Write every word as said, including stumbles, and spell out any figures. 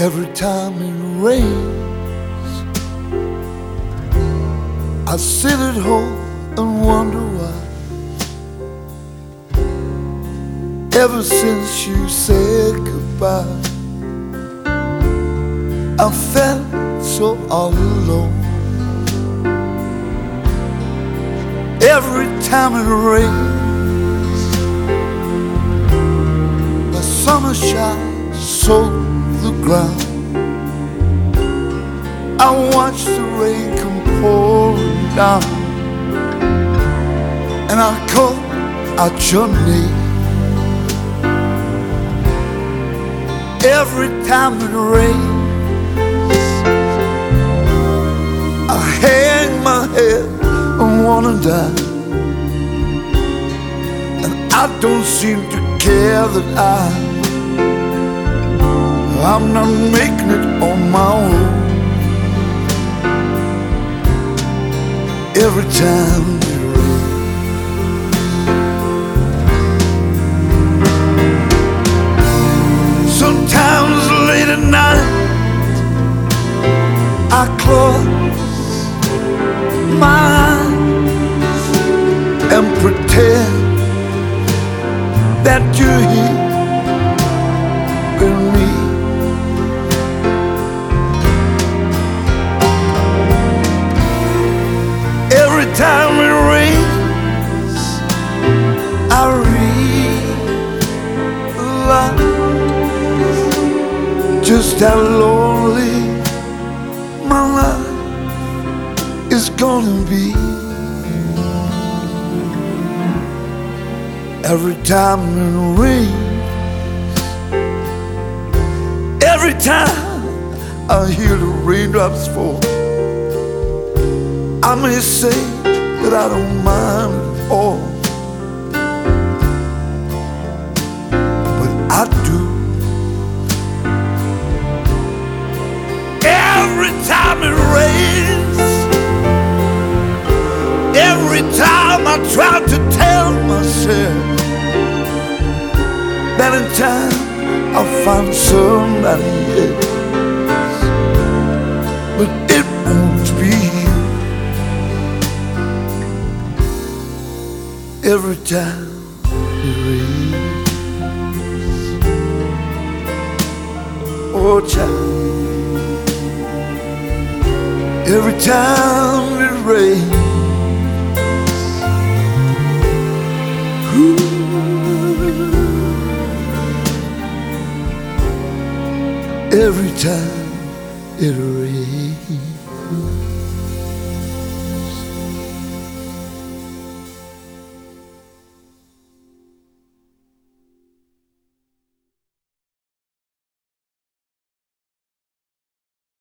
Every time it rains, I sit at home and wonder why. Ever since you said goodbye, I felt so all alone. Every time it rains, the summer shines so the ground. I watch the rain come pouring down, and I call out your name. Every time it rains, I hang my head and wanna die, and I don't seem to care that I I'm not making it on my own. Every time it rains, sometimes late at night I close my eyes and pretend that you're here with me. Every time it rains, I realize just how lonely my life is gonna be. Every time it rains, every time I hear the raindrops fall, I may say that I don't mind at all, but I do. Every time it rains, every time I try to tell myself that in time I'll find somebody else, but it won't be you. Every time it rains, oh child, every time it rains, ooh, every time it rains.